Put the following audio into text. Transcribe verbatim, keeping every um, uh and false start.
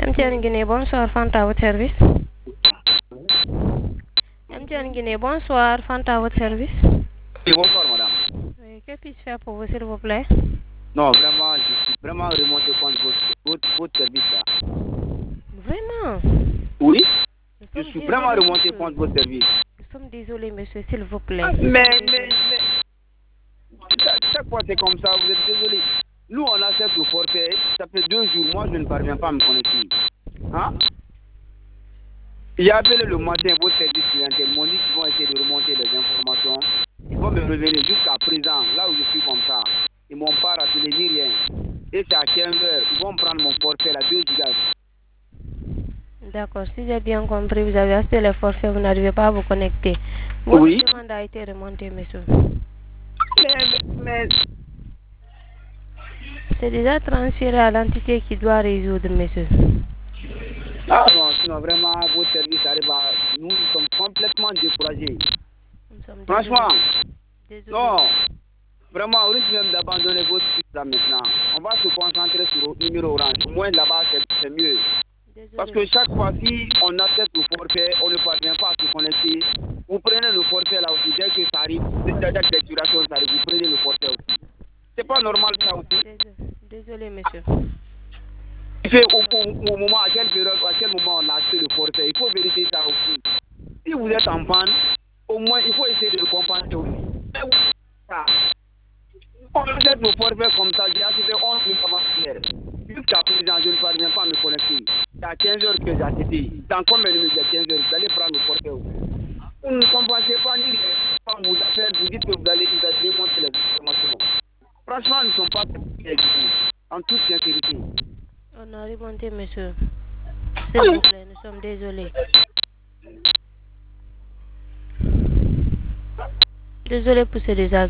M T N Guinée, bonsoir, Fanta à votre service. M T N Guinée, bonsoir, Fanta à votre service. Oui, bonsoir, madame. Oui, que puis-je faire pour vous, s'il vous plaît? Non, vraiment, je suis vraiment remonté contre votre, votre, votre service là. Vraiment? Oui, Nous je sommes suis désolés, vraiment remonté monsieur. contre votre service. Nous sommes désolés, monsieur, s'il vous plaît. Ah, Nous mais, sommes mais, désolés. mais, chaque, chaque fois c'est comme ça, vous êtes désolé. Nous, on accepte le forfait, ça fait deux jours, moi je ne parviens pas à me connecter. Hein? J'ai appelé le matin votre service clientèle, ils m'ont dit qu'ils vont essayer de remonter les informations. Ils vont me revenir jusqu'à présent, là où je suis comme ça. Ils m'ont pas rappelé ni rien. Et c'est à quinze heures, ils vont prendre mon forfait, la deux gigas. D'accord, si j'ai bien compris, vous avez acheté le forfait, vous n'arrivez pas à vous connecter. Votre Oui. demande a été remontée, monsieur. Mais, mais, C'est déjà transféré à l'entité qui doit résoudre, monsieur. ah non, sinon vraiment, vos services arrivent à... Nous, nous sommes complètement découragés. Nous sommes désolés. Franchement, Désolés. non. Vraiment, on risque même d'abandonner votre site là maintenant. On va se concentrer sur le numéro orange. Au moins là-bas, c'est mieux. Désolé. Parce que chaque fois, si on accepte le forfait, on ne parvient pas à se connecter. Vous prenez le forfait là aussi, dès que ça arrive, dès que l'expiration ça arrive, vous prenez le forfait aussi. C'est pas normal ça aussi. Désolé, Désolé monsieur. Il fait au, au, au moment, à quelle période, à quel moment on a acheté le forfait, il faut vérifier ça aussi. Si vous êtes en panne, au moins il faut essayer de le compenser aussi. Ça. On achète le forfait comme ça, j'ai acheté onze mille avant hier. Jusqu'à présent, je ne parviens pas à me connecter. C'est à quinze heures que j'ai acheté. Dans combien de minutes, quinze heures, vous allez prendre le forfait aussi. Vous ne compensez pas ni rien. Quand vous appelez, vous dites que vous allez vous allez remonter les informations. Franchement, nous ne sommes pas très bien en toute sincérité. On a remonté, monsieur. S'il vous plaît, nous sommes désolés. Désolé pour ce désagrément.